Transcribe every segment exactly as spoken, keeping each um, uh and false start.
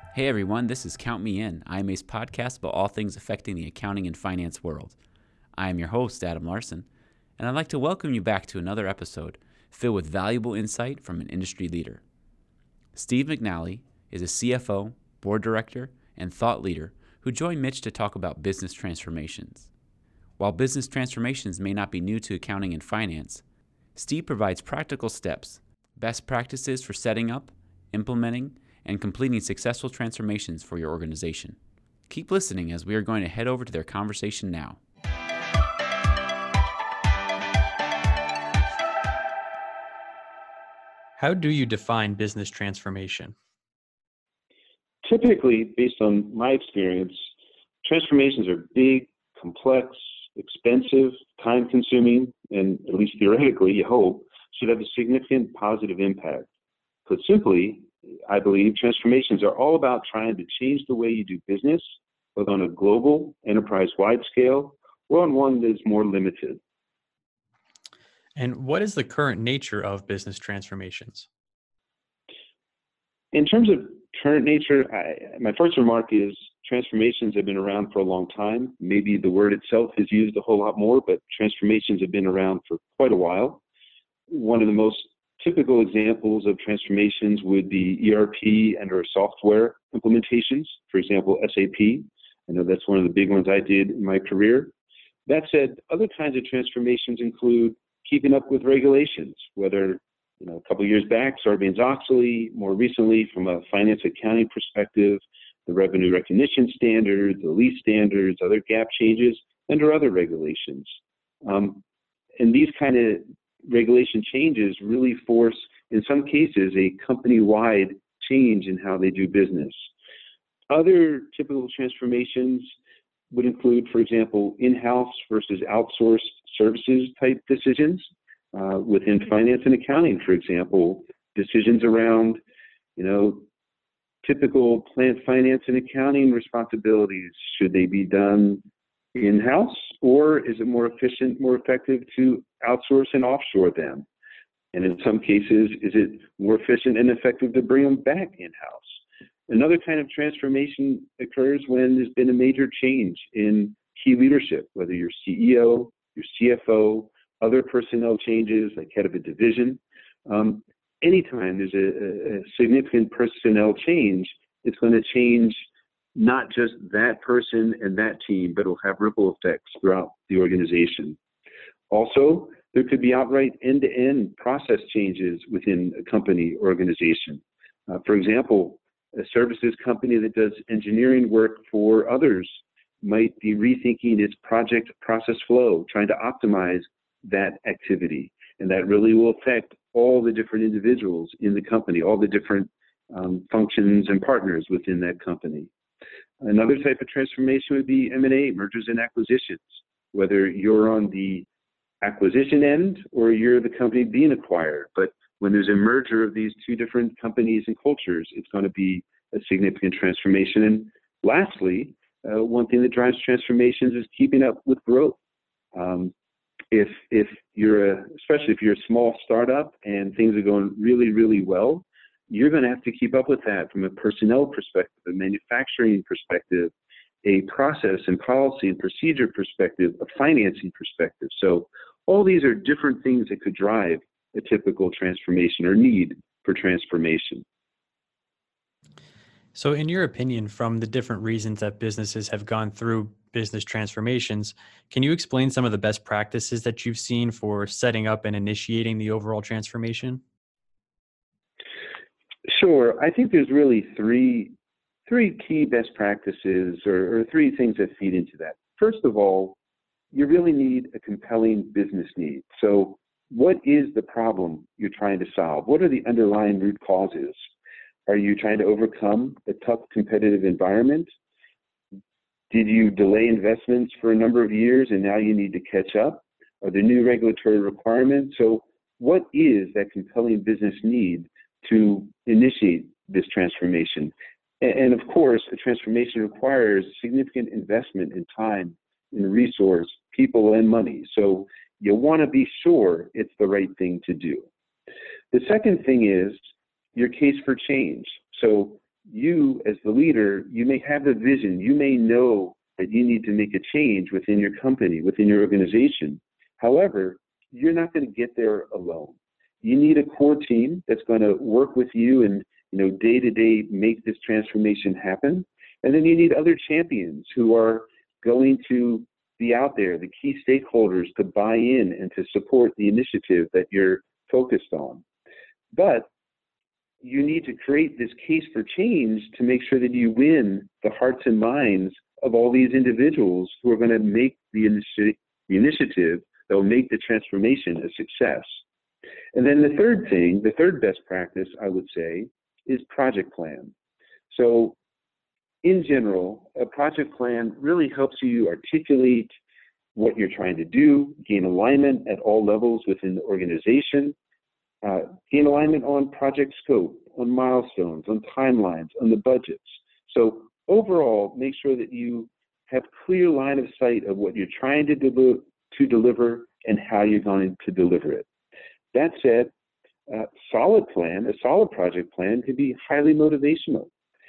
Hey everyone, this is Count Me In, I M A's podcast about all things affecting the accounting and finance world. I am your host, Adam Larson, and I'd like to welcome you back to another episode filled with valuable insight from an industry leader. Steve McNally is a C F O, board director, and thought leader who joined Mitch to talk about business transformations. While business transformations may not be new to accounting and finance, Steve provides practical steps, best practices for setting up, implementing, and completing successful transformations for your organization. Keep listening as we are going to head over to their conversation now. How do you define business transformation? Typically, based on my experience, transformations are big, complex, expensive, time-consuming, and at least theoretically, you hope, should have a significant positive impact. Put simply, I believe transformations are all about trying to change the way you do business, both on a global, enterprise-wide scale, or on one that is more limited. And what is the current nature of business transformations? In terms of current nature, I, my first remark is transformations have been around for a long time. Maybe the word itself is used a whole lot more, but transformations have been around for quite a while. One of the most typical examples of transformations would be E R P and or software implementations, for example, S A P. I know that's one of the big ones I did in my career. That said, other kinds of transformations include keeping up with regulations, whether you know, a couple of years back, Sarbanes-Oxley, more recently from a finance accounting perspective, the revenue recognition standards, the lease standards, other GAAP changes, and or other regulations. Um, and these kind of regulation changes really force, in some cases, a company-wide change in how they do business. Other typical transformations would include, for example, in-house versus outsourced services type decisions uh, within finance and accounting, for example, decisions around, you know, typical plant finance and accounting responsibilities. Should they be done in-house, or is it more efficient, more effective to outsource and offshore them? And in some cases, is it more efficient and effective to bring them back in-house? Another kind of transformation occurs when there's been a major change in key leadership, whether you're C E O, your C F O, other personnel changes like head of a division. Um, anytime there's a, a significant personnel change, it's going to change not just that person and that team, but it'll have ripple effects throughout the organization. Also, there could be outright end-to-end process changes within a company organization. Uh, for example, a services company that does engineering work for others might be rethinking its project process flow, trying to optimize that activity. And that really will affect all the different individuals in the company, all the different um, functions and partners within that company. Another type of transformation would be M and A, mergers and acquisitions, whether you're on the acquisition end or you're the company being acquired. But when there's a merger of these two different companies and cultures, it's going to be a significant transformation. And lastly, uh, one thing that drives transformations is keeping up with growth. Um, if if you're a, especially if you're a small startup and things are going really, really well, you're going to have to keep up with that from a personnel perspective, a manufacturing perspective, a process and policy and procedure perspective, a financing perspective. So all these are different things that could drive a typical transformation or need for transformation. So in your opinion, from the different reasons that businesses have gone through business transformations, can you explain some of the best practices that you've seen for setting up and initiating the overall transformation? Sure. I think there's really three three key best practices or, or three things that feed into that. First of all, you really need a compelling business need. So what is the problem you're trying to solve? What are the underlying root causes? Are you trying to overcome a tough competitive environment? Did you delay investments for a number of years and now you need to catch up? Are there new regulatory requirements? So what is that compelling business need to initiate this transformation? And of course, a transformation requires significant investment in time, in resource, people, and money. So you want to be sure it's the right thing to do. The second thing is your case for change. So you as the leader, you may have the vision, you may know that you need to make a change within your company, within your organization. However, you're not going to get there alone. You need a core team that's going to work with you and, you know, day to day make this transformation happen. And then you need other champions who are going to be out there, the key stakeholders to buy in and to support the initiative that you're focused on. But you need to create this case for change to make sure that you win the hearts and minds of all these individuals who are going to make the, initi- the initiative that will make the transformation a success. And then the third thing, the third best practice, I would say, is project plan. So in general, a project plan really helps you articulate what you're trying to do, gain alignment at all levels within the organization, uh, gain alignment on project scope, on milestones, on timelines, on the budgets. So overall, make sure that you have clear line of sight of what you're trying to, deli- to deliver and how you're going to deliver it. That said, a solid plan, a solid project plan can be highly motivational.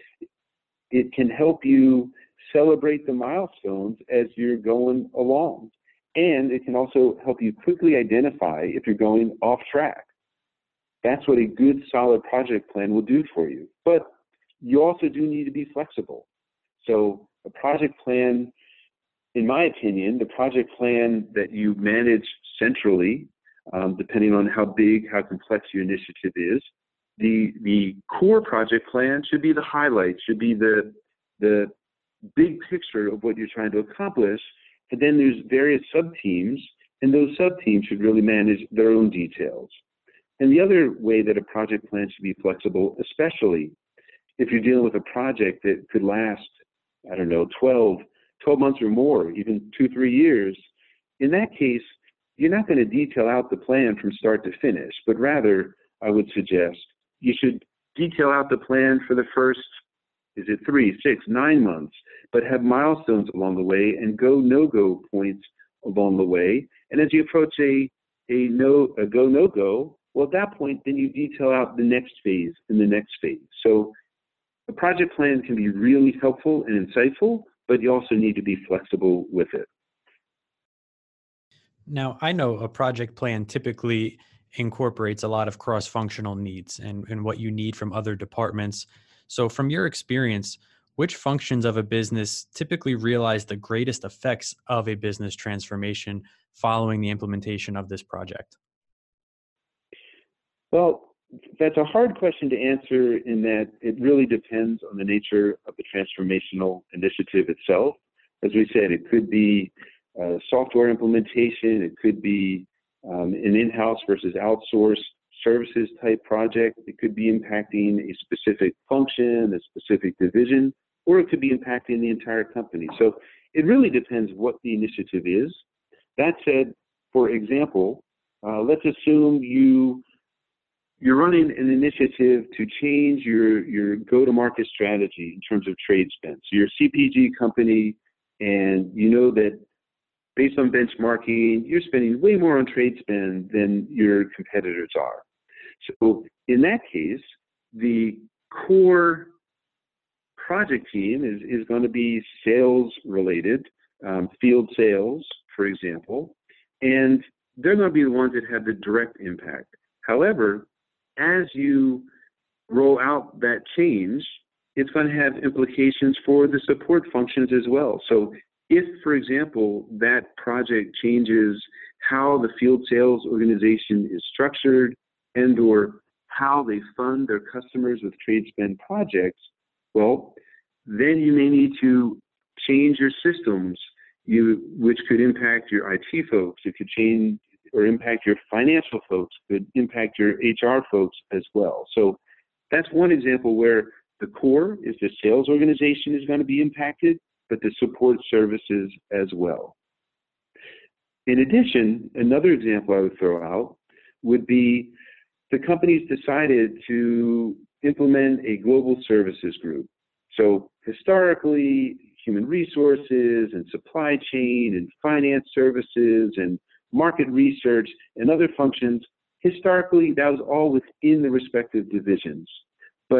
It can help you celebrate the milestones as you're going along. And it can also help you quickly identify if you're going off track. That's what a good, solid project plan will do for you. But you also do need to be flexible. So a project plan, in my opinion, the project plan that you manage centrally, um, depending on how big, how complex your initiative is, the the core project plan should be the highlight, should be the the big picture of what you're trying to accomplish. And then there's various sub-teams, and those sub-teams should really manage their own details. And the other way that a project plan should be flexible, especially if you're dealing with a project that could last, I don't know, twelve, twelve months or more, even two, three years, in that case, you're not going to detail out the plan from start to finish, but rather, I would suggest, you should detail out the plan for the first, is it three, six, nine months, but have milestones along the way and go no-go points along the way. And as you approach a, a no, a go, no-go, well, at that point, then you detail out the next phase and the next phase. So a project plan can be really helpful and insightful, but you also need to be flexible with it. Now, I know a project plan typically incorporates a lot of cross-functional needs and, and what you need from other departments. So from your experience, which functions of a business typically realize the greatest effects of a business transformation following the implementation of this project? Well, that's a hard question to answer in that it really depends on the nature of the transformational initiative itself. As we said, it could be uh, software implementation, it could be um, an in-house versus outsourced services type project, it could be impacting a specific function, a specific division, or it could be impacting the entire company. So it really depends what the initiative is. That said, for example, uh, let's assume you You're running an initiative to change your, your go-to-market strategy in terms of trade spend. So you're a C P G company, and you know that based on benchmarking, you're spending way more on trade spend than your competitors are. So in that case, the core project team is, is going to be sales-related, um, field sales, for example, and they're going to be the ones that have the direct impact. However, as you roll out that change, it's going to have implications for the support functions as well. So if, for example, that project changes how the field sales organization is structured and or how they fund their customers with trade spend projects, well, then you may need to change your systems, you, which could impact your I T folks. It could change or impact your financial folks, could impact your H R folks as well. So that's one example where the core is the sales organization is going to be impacted, but the support services as well. In addition, another example I would throw out would be the company's decided to implement a global services group. So historically, human resources and supply chain and finance services and market research and other functions, historically, that was all within the respective divisions. But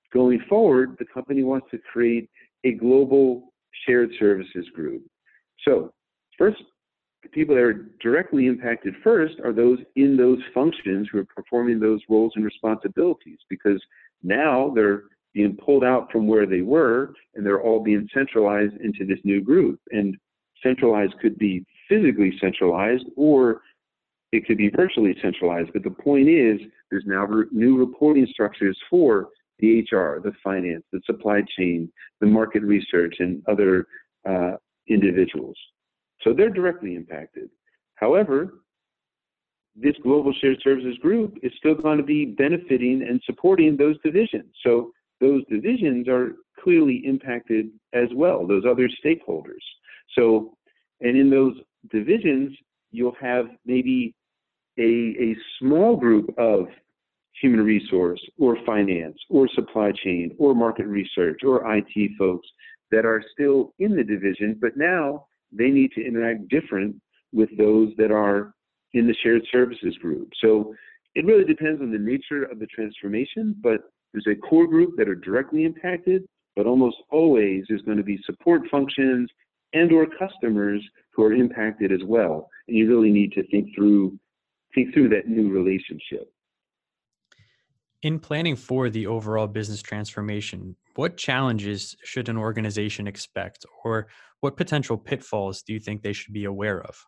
Going forward, the company wants to create a global shared services group. So first, the people that are directly impacted first are those in those functions who are performing those roles and responsibilities, because now they're being pulled out from where they were and they're all being centralized into this new group. And centralized could be physically centralized or it could be virtually centralized. But the point is, there's now re- new reporting structures for the H R, the finance, the supply chain, the market research, and other uh, individuals. So they're directly impacted. However, this global shared services group is still going to be benefiting and supporting those divisions. So those divisions are clearly impacted as well, those other stakeholders. So, and in those divisions, you'll have maybe a, a small group of human resource or finance or supply chain or market research or I T folks that are still in the division, but now they need to interact different with those that are in the shared services group. So it really depends on the nature of the transformation, but there's a core group that are directly impacted, but almost always there's going to be support functions and or customers who are impacted as well. And you really need to think through think through that new relationship. In planning for the overall business transformation, what challenges should an organization expect, or what potential pitfalls do you think they should be aware of?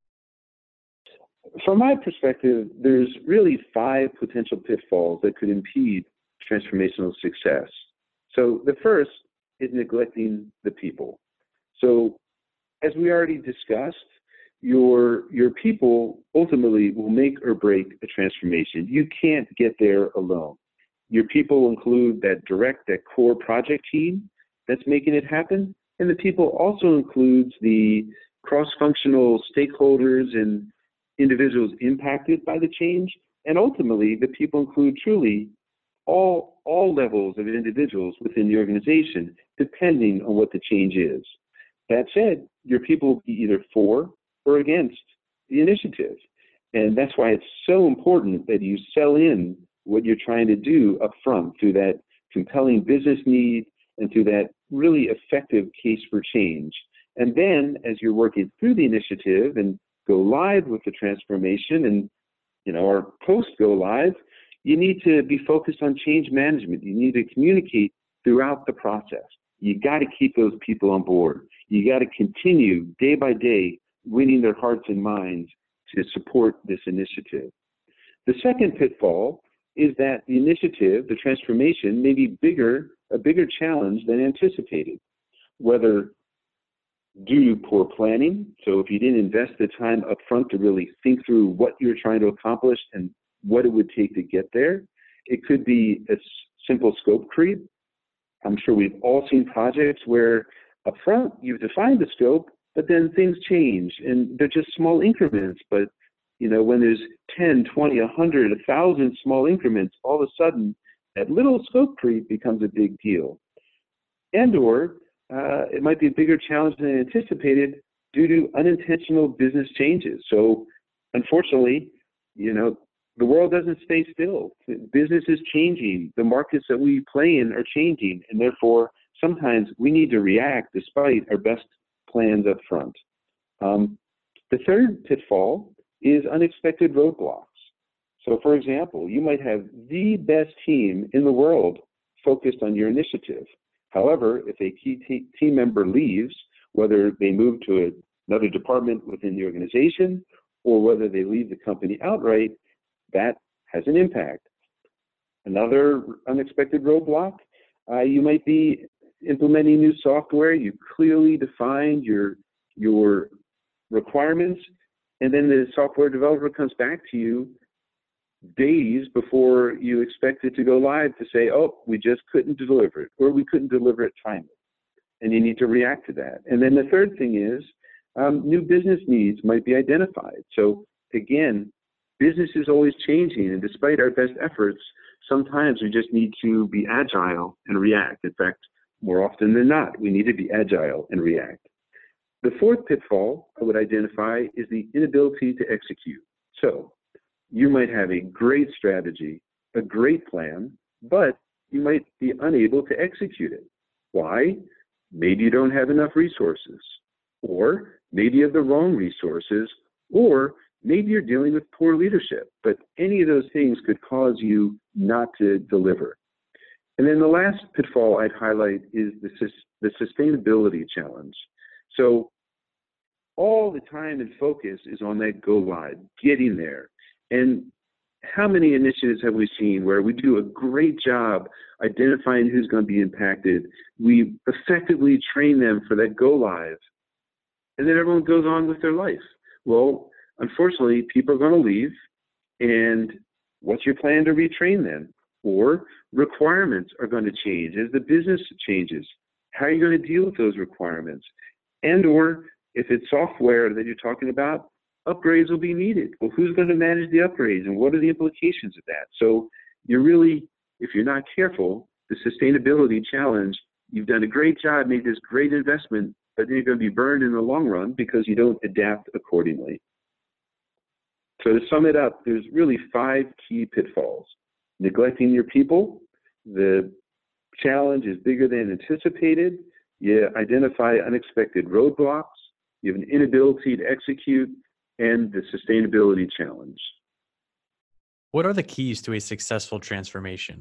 From my perspective, there's really five potential pitfalls that could impede transformational success. So the first is neglecting the people. So as we already discussed, your your people ultimately will make or break a transformation. You can't get there alone. Your people include that direct, that core project team that's making it happen, and the people also includes the cross-functional stakeholders and individuals impacted by the change, and ultimately the people include truly all all levels of individuals within the organization, depending on what the change is. That said, your people will be either for or against the initiative. And that's why it's so important that you sell in what you're trying to do up front through that compelling business need and through that really effective case for change. And then as you're working through the initiative and go live with the transformation and, you know, or post go live, you need to be focused on change management. You need to communicate throughout the process. You got to keep those people on board. You got to continue day by day winning their hearts and minds to support this initiative. The second pitfall is that the initiative, the transformation, may be bigger, a bigger challenge than anticipated, whether due to poor planning. So if you didn't invest the time up front to really think through what you're trying to accomplish and what it would take to get there, it could be a simple scope creep. I'm sure we've all seen projects where up front you've defined the scope, but then things change and they're just small increments. But you know, when there's ten, twenty, one hundred, one thousand small increments, all of a sudden that little scope creep becomes a big deal. And or uh, it might be a bigger challenge than anticipated due to unintentional business changes. So unfortunately, you know, the world doesn't stay still. Business is changing. The markets that we play in are changing. And therefore, sometimes we need to react despite our best plans up front. Um, the third pitfall is unexpected roadblocks. So for example, you might have the best team in the world focused on your initiative. However, if a key te- team member leaves, whether they move to a, another department within the organization or whether they leave the company outright, that has an impact. Another unexpected roadblock, uh, you might be implementing new software. You clearly defined your, your requirements, and then the software developer comes back to you days before you expect it to go live to say, oh, we just couldn't deliver it, or we couldn't deliver it timely. And you need to react to that. And then the third thing is um, new business needs might be identified. So again, business is always changing, and despite our best efforts, sometimes we just need to be agile and react. In fact, more often than not, we need to be agile and react. The fourth pitfall I would identify is the inability to execute. So you might have a great strategy, a great plan, but you might be unable to execute it. Why? Maybe you don't have enough resources, or maybe you have the wrong resources, or maybe you're dealing with poor leadership. But any of those things could cause you not to deliver. And then the last pitfall I'd highlight is the, the sustainability challenge. So all the time and focus is on that go live, getting there. And how many initiatives have we seen where we do a great job identifying who's going to be impacted? We effectively train them for that go live, and then everyone goes on with their life. Well, unfortunately, people are going to leave, and what's your plan to retrain them? Or requirements are going to change as the business changes. How are you going to deal with those requirements? And or if it's software that you're talking about, upgrades will be needed. Well, who's going to manage the upgrades, and what are the implications of that? So you're really, if you're not careful, the sustainability challenge, you've done a great job, made this great investment, but then you're going to be burned in the long run because you don't adapt accordingly. So to sum it up, there's really five key pitfalls. Neglecting your people, the challenge is bigger than anticipated, you identify unexpected roadblocks, you have an inability to execute, and the sustainability challenge. What are the keys to a successful transformation?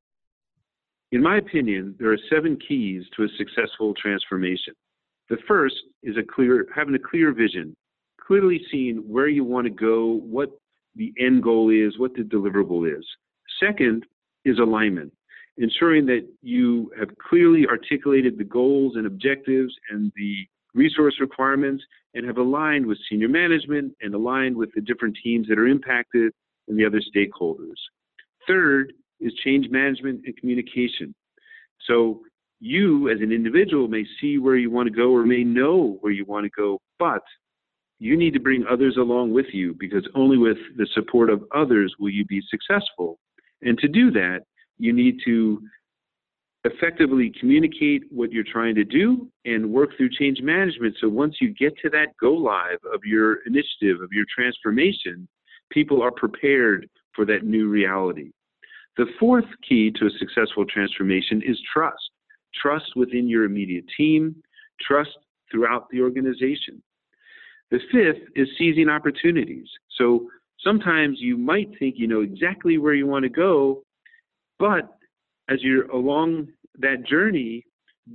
In my opinion, there are seven keys to a successful transformation. The first is a clear, having a clear vision, clearly seeing where you want to go, what the end goal is, what the deliverable is. Second is alignment, ensuring that you have clearly articulated the goals and objectives and the resource requirements and have aligned with senior management and aligned with the different teams that are impacted and the other stakeholders. Third is change management and communication. So you as an individual may see where you want to go or may know where you want to go, but you need to bring others along with you, because only with the support of others will you be successful. And to do that, you need to effectively communicate what you're trying to do and work through change management. So once you get to that go live of your initiative, of your transformation, people are prepared for that new reality. The fourth key to a successful transformation is trust. Trust within your immediate team, trust throughout the organization. The fifth is seizing opportunities. So sometimes you might think you know exactly where you want to go, but as you're along that journey,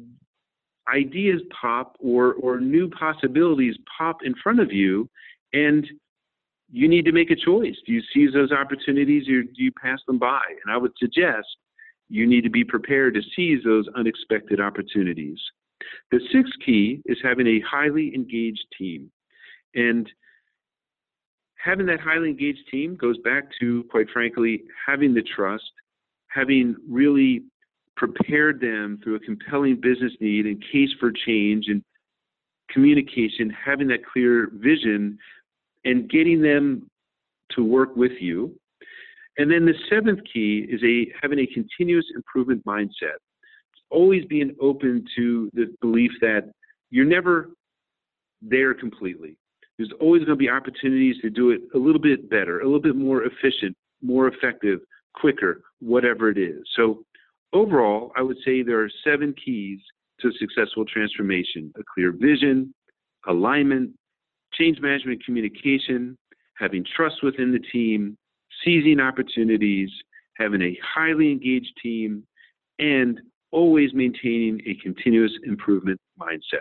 ideas pop or, or new possibilities pop in front of you, and you need to make a choice. Do you seize those opportunities or do you pass them by? And I would suggest you need to be prepared to seize those unexpected opportunities. The sixth key is having a highly engaged team. And having that highly engaged team goes back to, quite frankly, having the trust, having really prepared them through a compelling business need and case for change and communication, having that clear vision and getting them to work with you. And then the seventh key is a having a continuous improvement mindset. Always being open to the belief that you're never there completely. There's always going to be opportunities to do it a little bit better, a little bit more efficient, more effective, quicker, whatever it is. So overall, I would say there are seven keys to successful transformation: a clear vision, alignment, change management communication, having trust within the team, seizing opportunities, having a highly engaged team, and always maintaining a continuous improvement mindset.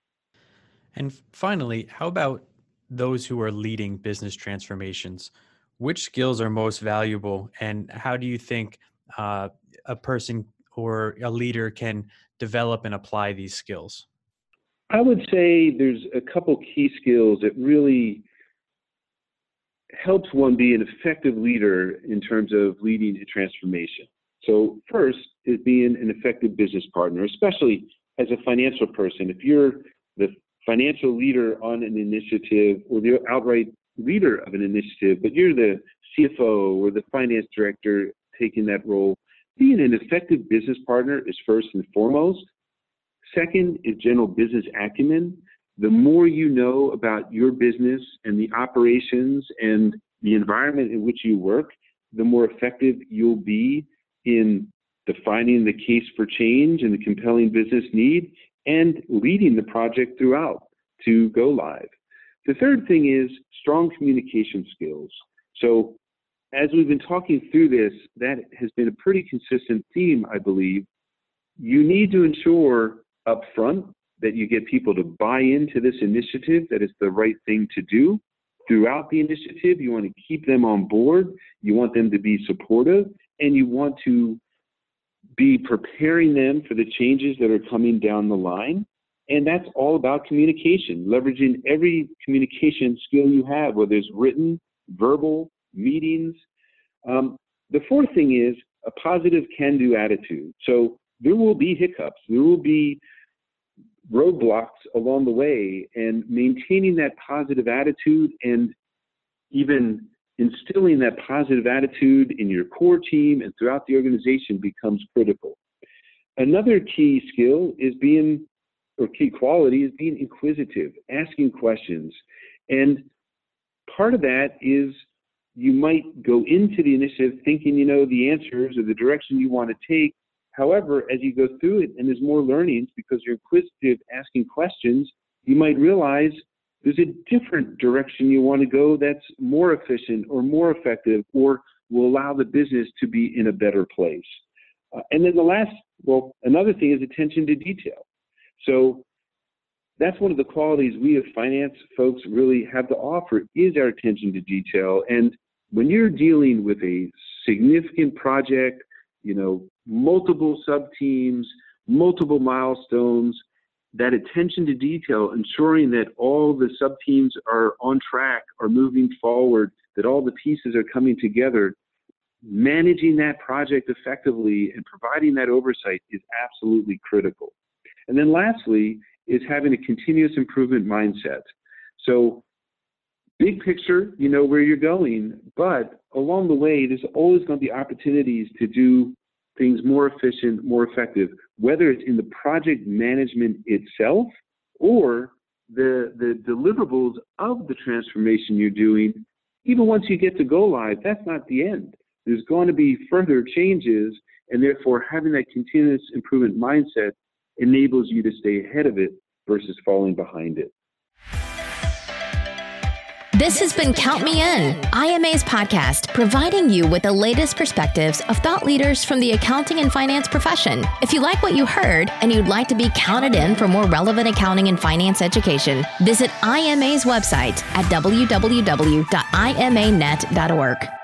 And finally, how about those who are leading business transformations? Which skills are most valuable, and how do you think uh, a person or a leader can develop and apply these skills? I would say there's a couple key skills that really helps one be an effective leader in terms of leading a transformation. So first is being an effective business partner, especially as a financial person. If you're the financial leader on an initiative or the outright leader of an initiative, but you're the C F O or the finance director taking that role, being an effective business partner is first and foremost. Second is general business acumen. The more you know about your business and the operations and the environment in which you work, the more effective you'll be in defining the case for change and the compelling business need, and leading the project throughout to go live. The third thing is strong communication skills. So as we've been talking through this, that has been a pretty consistent theme, I believe. You need to ensure up front that you get people to buy into this initiative, that it's the right thing to do. Throughout the initiative, you want to keep them on board, you want them to be supportive, and you want to be preparing them for the changes that are coming down the line. And that's all about communication, leveraging every communication skill you have, whether it's written, verbal, meetings. Um, the fourth thing is a positive can-do attitude. So there will be hiccups, there will be roadblocks along the way, and maintaining that positive attitude and even instilling that positive attitude in your core team and throughout the organization becomes critical. Another key skill is being, or key quality is being inquisitive, asking questions. And part of that is you might go into the initiative thinking you know the answers or the direction you want to take. However, as you go through it and there's more learnings because you're inquisitive, asking questions, you might realize there's a different direction you want to go that's more efficient or more effective or will allow the business to be in a better place. Uh, and then the last, well, another thing is attention to detail. So that's one of the qualities we as finance folks really have to offer is our attention to detail. And when you're dealing with a significant project, you know, multiple sub-teams, multiple milestones, that attention to detail, ensuring that all the sub-teams are on track, are moving forward, that all the pieces are coming together, managing that project effectively and providing that oversight is absolutely critical. And then lastly is having a continuous improvement mindset. So big picture, you know where you're going, but along the way, there's always going to be opportunities to do things more efficient, more effective, whether it's in the project management itself or the, the deliverables of the transformation you're doing. Even once you get to go live, that's not the end. There's going to be further changes, and therefore having that continuous improvement mindset enables you to stay ahead of it versus falling behind it. This has been Count Me In, I M A's podcast, providing you with the latest perspectives of thought leaders from the accounting and finance profession. If you like what you heard and you'd like to be counted in for more relevant accounting and finance education, visit I M A's website at w w w dot i m a net dot org.